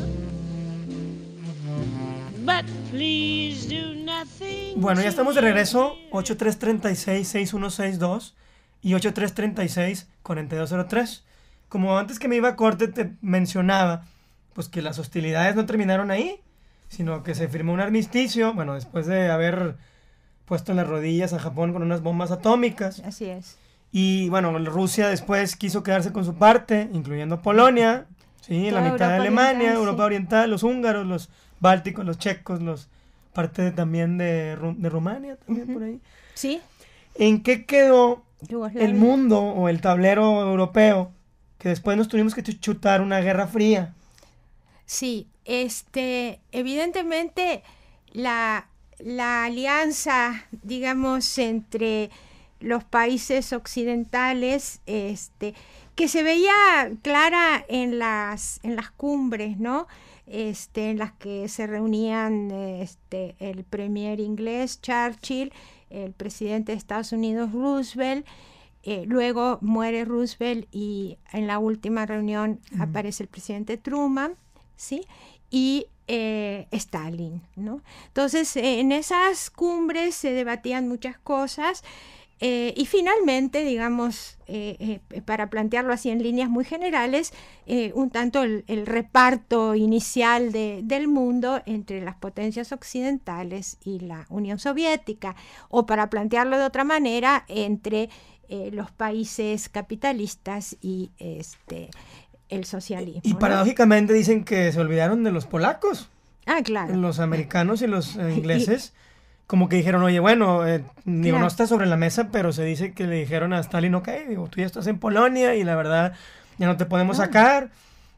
but please do nothing. Bueno, ya estamos de regreso, 8336-6162 y 8336-4203. Como antes que me iba a corte te mencionaba, pues que las hostilidades no terminaron ahí, sino que se firmó un armisticio, bueno, después de haber puesto en las rodillas a Japón con unas bombas atómicas. Así es. Y bueno, Rusia después quiso quedarse con su parte, incluyendo Polonia, sí, la mitad de Alemania, Europa Oriental, los húngaros, los bálticos, los checos, parte también de Rumania, también por ahí. Sí. ¿En qué quedó Yugoslavia, el mundo o el tablero europeo que después nos tuvimos que chutar una guerra fría? Sí, evidentemente la alianza, digamos, entre los países occidentales, que se veía clara en las cumbres, ¿no? En las que se reunían el premier inglés Churchill, el presidente de Estados Unidos Roosevelt, luego muere Roosevelt y en la última reunión aparece el presidente Truman, ¿sí? Y Stalin, ¿no? Entonces, en esas cumbres se debatían muchas cosas. Y finalmente, digamos, para plantearlo así en líneas muy generales, un tanto el reparto inicial del mundo entre las potencias occidentales y la Unión Soviética, o para plantearlo de otra manera, entre los países capitalistas y el socialismo. Y paradójicamente dicen que se olvidaron de los polacos. Ah, claro. Los americanos y los ingleses. Como que dijeron, oye, bueno, digo, no está sobre la mesa, pero se dice que le dijeron a Stalin, ok, digo, tú ya estás en Polonia y la verdad ya no te podemos sacar.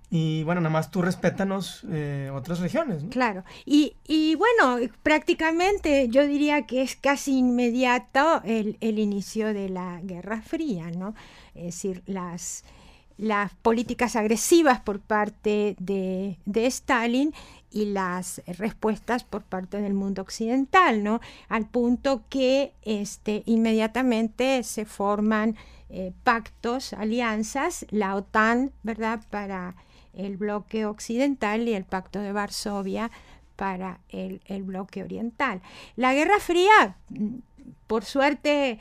Y bueno, nada más tú respétanos otras regiones, ¿no? Claro. Y bueno, prácticamente yo diría que es casi inmediato el inicio de la Guerra Fría, ¿no? Es decir, las políticas agresivas por parte de Stalin y las respuestas por parte del mundo occidental, ¿no? Al punto que inmediatamente se forman pactos, alianzas, la OTAN, ¿verdad?, para el bloque occidental y el Pacto de Varsovia para el bloque oriental. La Guerra Fría, por suerte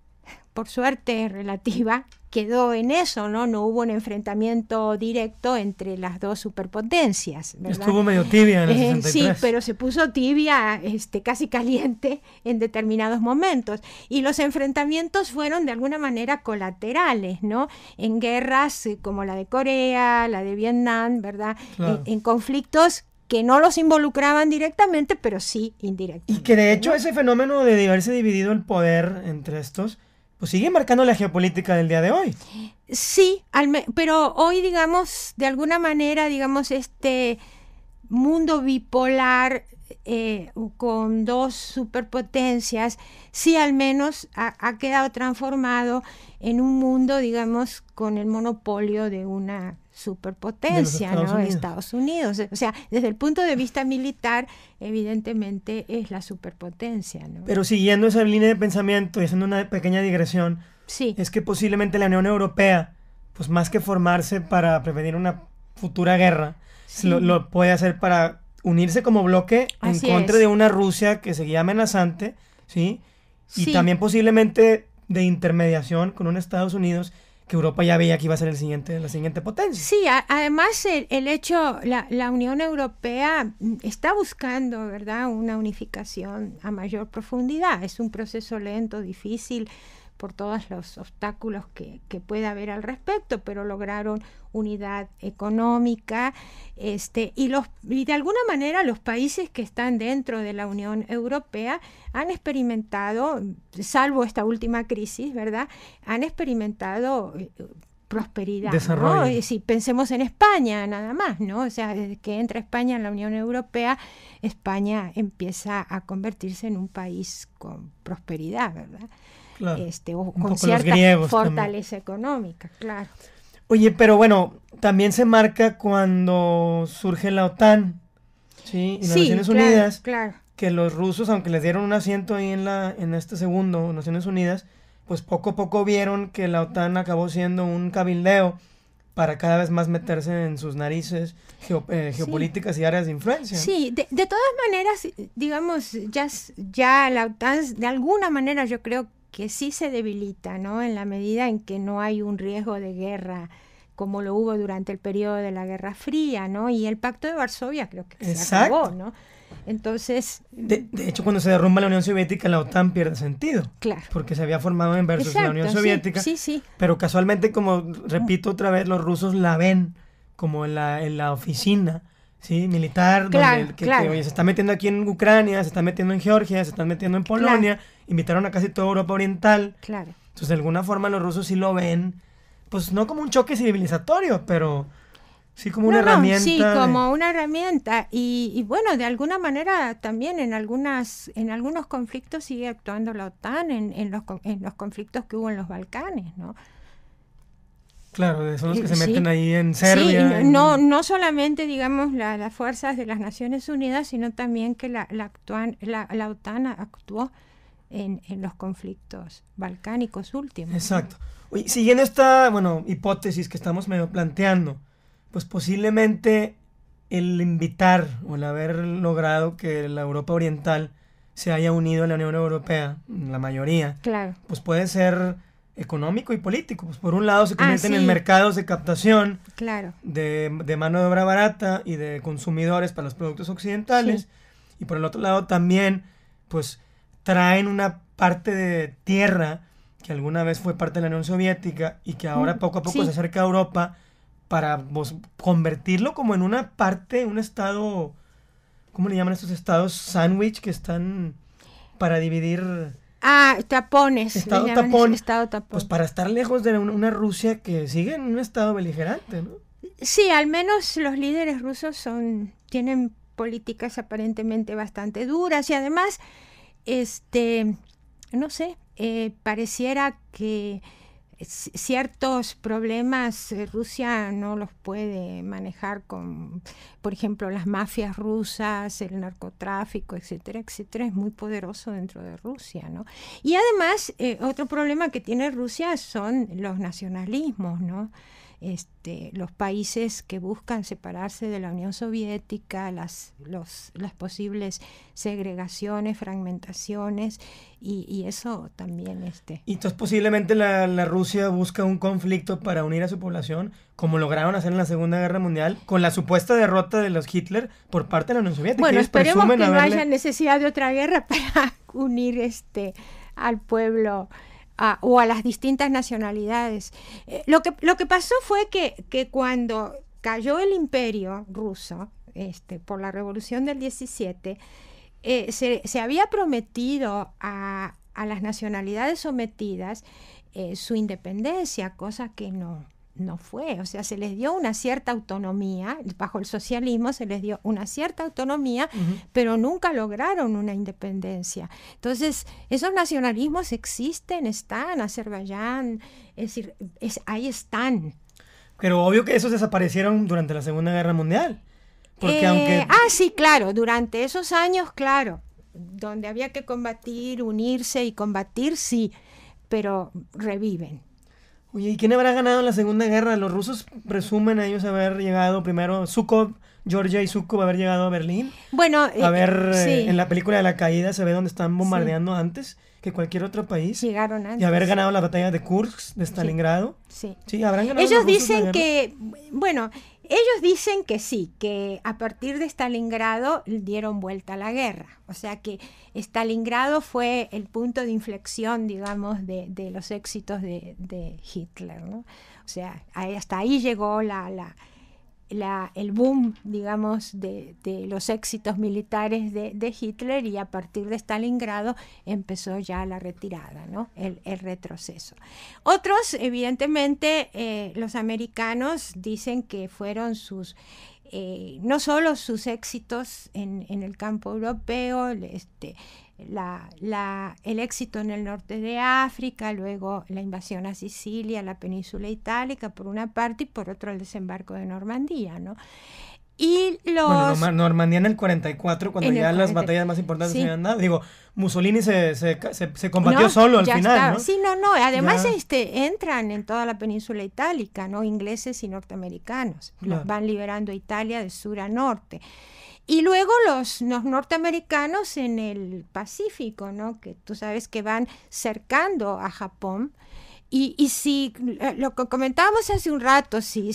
relativa, quedó en eso, ¿no? No hubo un enfrentamiento directo entre las dos superpotencias, ¿verdad? Estuvo medio tibia en el 63. Sí, pero se puso tibia, casi caliente en determinados momentos. Y los enfrentamientos fueron de alguna manera colaterales, ¿no? En guerras como la de Corea, la de Vietnam, ¿verdad? Claro. En conflictos que no los involucraban directamente, pero sí indirectamente. Y que de hecho, ¿no? ese fenómeno de haberse dividido el poder entre estos, pues sigue marcando la geopolítica del día de hoy. Sí, pero hoy, digamos, de alguna manera, digamos, este mundo bipolar con dos superpotencias, sí al menos ha quedado transformado en un mundo, digamos, con el monopolio de una superpotencia, ¿no? Estados Unidos. O sea, desde el punto de vista militar, evidentemente es la superpotencia, ¿no? Pero siguiendo esa línea de pensamiento y haciendo una pequeña digresión, sí, es que posiblemente la Unión Europea, pues más que formarse para prevenir una futura guerra, sí, lo puede hacer para unirse como bloque Así en contra es. de una Rusia que seguía amenazante, ¿sí? Y Sí. también posiblemente de intermediación con un Estados Unidos que Europa ya veía que iba a ser la siguiente potencia. Sí, además el hecho, la Unión Europea está buscando, ¿verdad?, una unificación a mayor profundidad. Es un proceso lento, difícil, por todos los obstáculos que puede haber al respecto, pero lograron unidad económica, y de alguna manera los países que están dentro de la Unión Europea han experimentado, salvo esta última crisis, ¿verdad?, han experimentado prosperidad, desarrollo, ¿no? Si pensemos en España nada más, ¿no? O sea, desde que entra España en la Unión Europea, España empieza a convertirse en un país con prosperidad, ¿verdad? Claro, O con cierta fortaleza económica, claro. Oye, pero bueno, también se marca cuando surge la OTAN, ¿sí? Y las Naciones Unidas, claro. Que los rusos, aunque les dieron un asiento ahí en este segundo, Naciones Unidas, pues poco a poco vieron que la OTAN acabó siendo un cabildeo para cada vez más meterse en sus narices geopolíticas y áreas de influencia. Sí, de todas maneras, digamos, ya la OTAN, de alguna manera yo creo que sí se debilita, ¿no? En la medida en que no hay un riesgo de guerra como lo hubo durante el periodo de la Guerra Fría, ¿no? Y el Pacto de Varsovia creo que se acabó, ¿no? Entonces... De hecho, cuando se derrumba la Unión Soviética, la OTAN pierde sentido. Claro. Porque se había formado en versus la Unión Soviética. Sí. Pero casualmente, como repito otra vez, los rusos la ven como en la oficina, ¿sí? Militar, donde que oye, se está metiendo aquí en Ucrania, se está metiendo en Georgia, se están metiendo en Polonia, invitaron a casi toda Europa Oriental. Claro. Entonces, de alguna forma, los rusos sí lo ven, pues no como un choque civilizatorio, pero sí como una herramienta. Sí, como una herramienta. Y bueno, de alguna manera también en algunos conflictos sigue actuando la OTAN, en los conflictos que hubo en los Balcanes, ¿no? Claro, son los que se meten ahí en Serbia. Sí, no solamente, digamos, las fuerzas de las Naciones Unidas, sino también que la OTAN actuó en los conflictos balcánicos últimos. Exacto. Oye, siguiendo esta, hipótesis que estamos medio planteando, pues posiblemente el invitar o el haber logrado que la Europa Oriental se haya unido a la Unión Europea, la mayoría, claro, pues puede ser económico y político. Pues por un lado se convierten en mercados de captación, claro, de mano de obra barata y de consumidores para los productos occidentales, sí, y por el otro lado también pues traen una parte de tierra que alguna vez fue parte de la Unión Soviética y que ahora poco a poco se acerca a Europa para convertirlo como en una parte, un estado, ¿cómo le llaman estos estados? Sándwich, que están para dividir... tapones. Estado tapón. Estado tapón. Pues para estar lejos de una Rusia que sigue en un estado beligerante, ¿no? Sí, al menos los líderes rusos tienen políticas aparentemente bastante duras y además, no sé, pareciera que ciertos problemas Rusia no los puede manejar con, por ejemplo, las mafias rusas, el narcotráfico, etcétera, etcétera, es muy poderoso dentro de Rusia, ¿no? Y además, otro problema que tiene Rusia son los nacionalismos, ¿no? Los países que buscan separarse de la Unión Soviética, las posibles segregaciones, fragmentaciones, y eso también... Y entonces posiblemente la Rusia busca un conflicto para unir a su población, como lograron hacer en la Segunda Guerra Mundial, con la supuesta derrota de los Hitler por parte de la Unión Soviética. Bueno, esperemos que no haya necesidad de otra guerra para unir al pueblo... o a las distintas nacionalidades. Lo que pasó fue que cuando cayó el imperio ruso, por la revolución del 17, se había prometido a las nacionalidades sometidas su independencia, cosa que no fue. O sea, se les dio una cierta autonomía, bajo el socialismo se les dio una cierta autonomía, pero nunca lograron una independencia. Entonces, esos nacionalismos existen, están, Azerbaiyán, es decir, ahí están. Pero obvio que esos desaparecieron durante la Segunda Guerra Mundial. Porque aunque... sí, claro, durante esos años, claro, donde había que combatir, unirse y combatir, sí, pero reviven. Oye, ¿y quién habrá ganado en la Segunda Guerra? Los rusos presumen a ellos haber llegado primero, Georgia y Zhukov haber llegado a Berlín. Bueno, sí. En la película de La Caída se ve donde están bombardeando antes que cualquier otro país. Llegaron antes. Y haber ganado la batalla de Kursk, de Stalingrado. Sí. Sí, habrán ganado. Ellos dicen ellos dicen que sí, que a partir de Stalingrado dieron vuelta a la guerra. O sea que Stalingrado fue el punto de inflexión, digamos, de los éxitos de Hitler, ¿no? O sea, hasta ahí llegó el boom, digamos, de los éxitos militares de Hitler, y a partir de Stalingrado empezó ya la retirada, ¿no? El retroceso. Otros, evidentemente, los americanos dicen que fueron no solo sus éxitos en el campo europeo, el éxito en el norte de África, luego la invasión a Sicilia, la península itálica por una parte, y por otro el desembarco de Normandía, ¿no? Y Normandía en el 44, cuando ya las batallas más importantes se habían dado. Digo, Mussolini se combatió solo al final, estaba, ¿no? Sí, además entran en toda la península itálica, ¿no? Ingleses y norteamericanos. Los van liberando a Italia de sur a norte. Y luego los norteamericanos en el Pacífico, ¿no? Que tú sabes que van cercando a Japón. Y si, lo que comentábamos hace un rato, si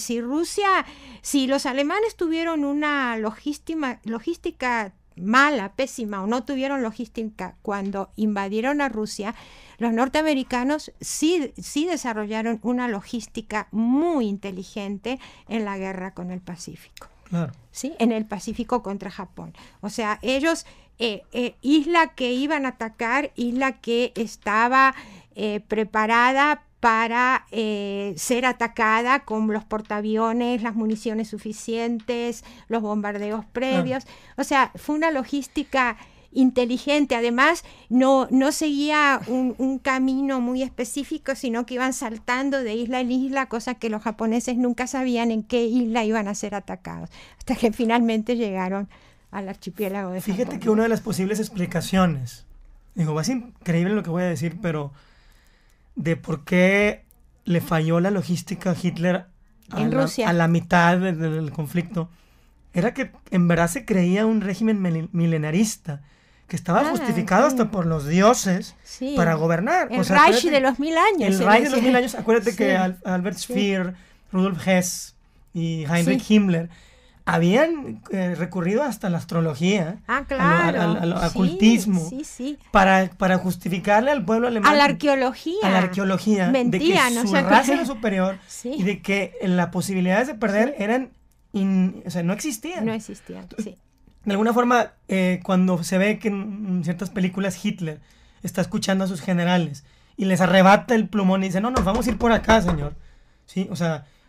los alemanes tuvieron una logística mala, pésima, o no tuvieron logística cuando invadieron a Rusia, los norteamericanos sí desarrollaron una logística muy inteligente en la guerra con el Pacífico. Claro. ¿Sí? En el Pacífico contra Japón. O sea, ellos, isla que iban a atacar, isla que estaba preparada para ser atacada con los portaaviones, las municiones suficientes, los bombardeos previos. O sea, fue una logística inteligente. Además, no seguía un camino muy específico, sino que iban saltando de isla en isla, cosa que los japoneses nunca sabían en qué isla iban a ser atacados, hasta que finalmente llegaron al archipiélago de Japón. Fíjate que una de las posibles explicaciones, va a ser increíble lo que voy a decir, pero de por qué le falló la logística a Hitler a la mitad del conflicto, era que en verdad se creía un régimen milenarista que estaba justificado hasta por los dioses para gobernar. El Reich de los 1000 años. El Reich de los 1000 años. Acuérdate que Albert Speer, Rudolf Hess y Heinrich Himmler habían recurrido hasta la astrología, al ocultismo, para justificarle al pueblo alemán, a la arqueología, mentían, de que su raza era superior y de que las posibilidades de perder eran no existían. No existían, sí. De alguna forma, cuando se ve que en ciertas películas Hitler está escuchando a sus generales y les arrebata el plumón y dice, no, nos vamos a ir por acá, señor. ¿Sí? O sea,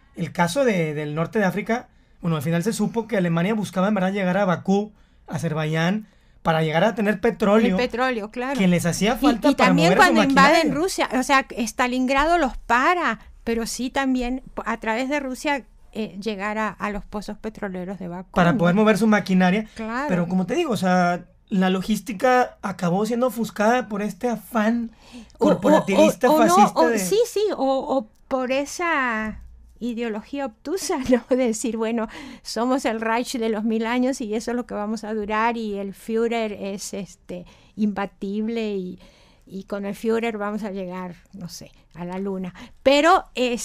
el caso del norte de África, bueno, al final se supo que Alemania buscaba en verdad llegar a Bakú, Azerbaiyán, para llegar a tener petróleo. El petróleo, claro. Que les hacía falta y para también mover cuando su maquinaria. invaden Rusia, o sea, Stalingrado los para, pero sí también a través de Rusia llegar a los pozos petroleros de Bakú. Para poder mover su maquinaria. Claro. Pero como te digo, o sea, la logística acabó siendo ofuscada por este afán corporativista, fascista. Sí, o por esa ideología obtusa, ¿no? De decir, bueno, somos el Reich de los 1000 años y eso es lo que vamos a durar y el Führer es imbatible y con el Führer vamos a llegar, no sé, a la luna. Pero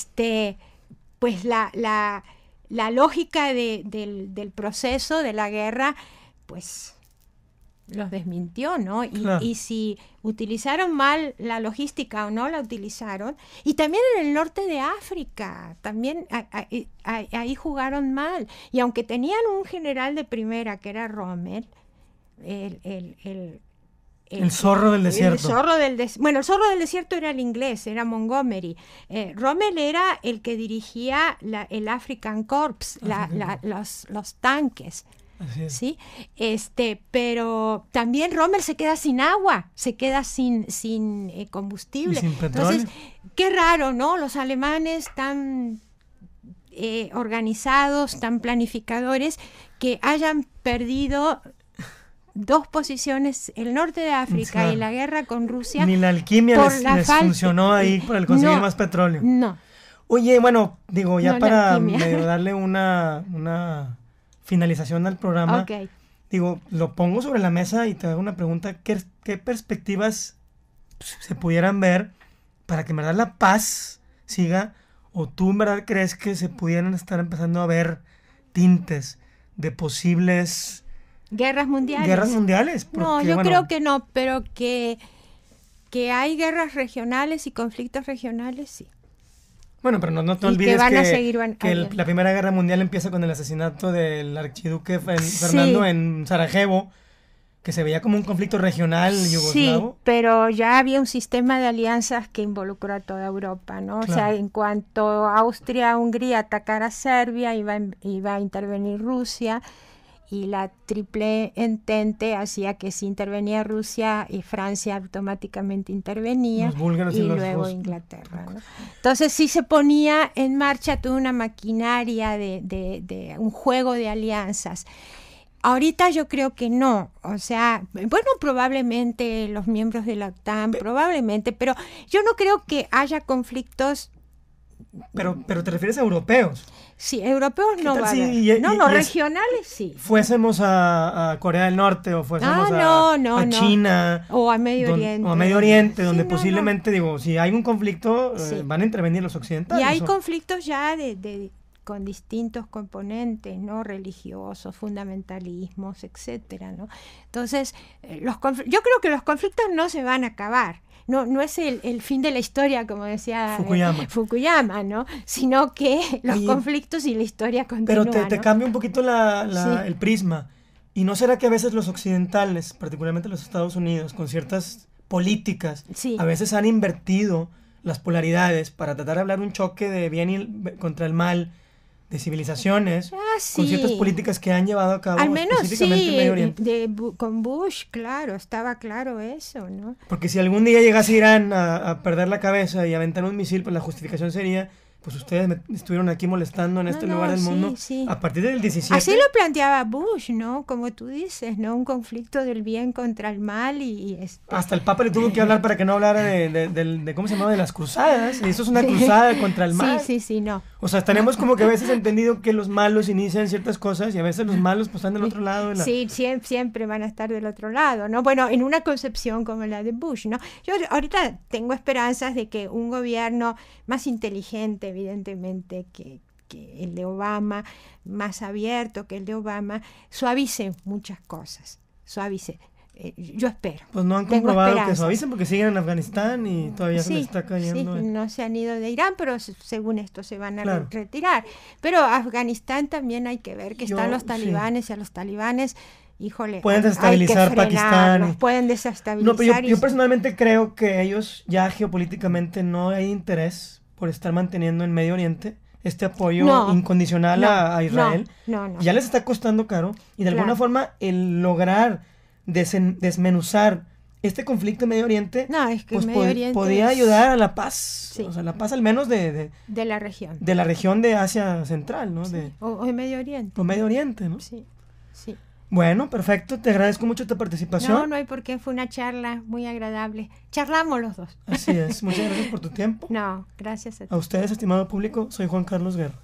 pues la lógica del proceso de la guerra, pues los desmintió, ¿no? Claro. Y si utilizaron mal la logística o no la utilizaron, y también en el norte de África, también ahí jugaron mal. Y aunque tenían un general de primera que era Rommel, el zorro del desierto. Bueno, el zorro del desierto era el inglés, era Montgomery. Rommel era el que dirigía el African Corps, los tanques. Así es. ¿Sí? Pero también Rommel se queda sin agua, se queda sin combustible. Y sin petróleo. Entonces, qué raro, ¿no? Los alemanes tan organizados, tan planificadores, que hayan perdido 2 posiciones, el norte de África y la guerra con Rusia. Ni la alquimia les funcionó ahí para el conseguir más petróleo. No. Oye, bueno, digo, ya para medio darle una finalización al programa, okay. Digo, lo pongo sobre la mesa y te hago una pregunta. ¿Qué perspectivas se pudieran ver para que en verdad la paz siga? ¿O tú en verdad crees que se pudieran estar empezando a ver tintes de posibles guerras mundiales? Porque, no, yo creo que no, pero que hay guerras regionales y conflictos regionales, sí. Bueno, pero no te olvides que la Primera Guerra Mundial empieza con el asesinato del archiduque Fernando en Sarajevo, que se veía como un conflicto regional yugoslavo. Sí, pero ya había un sistema de alianzas que involucró a toda Europa, ¿no? Claro. O sea, en cuanto Austria-Hungría atacara a Serbia, iba a intervenir Rusia, y la Triple Entente hacía que si intervenía Rusia y Francia automáticamente intervenía, y luego Inglaterra, ¿no? Entonces sí se ponía en marcha toda una maquinaria de un juego de alianzas. Ahorita yo creo que no, o sea, bueno, probablemente los miembros de la OTAN, probablemente, pero yo no creo que haya conflictos. Pero te refieres a europeos. Sí, europeos no va a haber. No, regionales sí. Fuésemos a Corea del Norte o fuésemos a China. O a Medio Oriente. O a Medio Oriente, donde posiblemente, digo, si hay un conflicto, van a intervenir los occidentales. Y hay conflictos ya con distintos componentes, ¿no? Religiosos, fundamentalismos, etcétera, ¿no? Entonces, yo creo que los conflictos no se van a acabar. No es el fin de la historia, como decía Fukuyama, ¿no? Sino que los conflictos y la historia continúan. Pero te cambia un poquito el prisma. ¿Y no será que a veces los occidentales, particularmente los Estados Unidos, con ciertas políticas, a veces han invertido las polaridades para tratar de hablar un choque de bien contra el mal, de civilizaciones, con ciertas políticas que han llevado a cabo al menos específicamente en Medio Oriente? Con Bush, claro, estaba claro eso, ¿no? Porque si algún día llegase Irán a perder la cabeza y aventar un misil, pues la justificación sería, pues ustedes estuvieron aquí molestando en este lugar del mundo a partir del 17. Así lo planteaba Bush, ¿no? Como tú dices, ¿no? Un conflicto del bien contra el mal y hasta el Papa le tuvo que hablar para que no hablara de ¿cómo se llama? De las cruzadas. Y eso es una cruzada contra el mal. Sí, no. O sea, tenemos como que a veces entendido que los malos inician ciertas cosas y a veces los malos pues están del otro lado. Sí, siempre van a estar del otro lado, ¿no? Bueno, en una concepción como la de Bush, ¿no? Yo ahorita tengo esperanzas de que un gobierno más inteligente, evidentemente, que el de Obama, más abierto que el de Obama, suavice muchas cosas, yo espero. Pues no han comprobado que suavicen porque siguen en Afganistán y todavía se les está cayendo. Sí, no se han ido de Irán, pero según esto se van a retirar. Pero Afganistán también hay que ver que están los talibanes y a los talibanes, híjole, pueden desestabilizar Pakistán. Pueden desestabilizar. No, pero yo personalmente creo que ellos ya geopolíticamente no hay interés por estar manteniendo en Medio Oriente este apoyo incondicional a Israel. No. Ya les está costando caro y de alguna forma el lograr desmenuzar este conflicto en Medio Oriente, pues Medio Oriente podía ayudar a la paz, o sea, la paz al menos de la región. De la región de Asia Central, ¿no? Sí. O en Medio Oriente. O Medio Oriente, ¿no? Sí. Bueno, perfecto, te agradezco mucho tu participación. No hay por qué, fue una charla muy agradable. Charlamos los dos. Así es, muchas gracias por tu tiempo. No, gracias a ti. A ustedes, estimado público, soy Juan Carlos Guerra.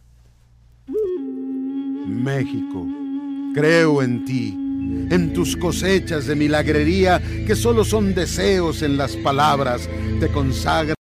México, creo en ti, en tus cosechas de milagrería que solo son deseos en las palabras, te consagran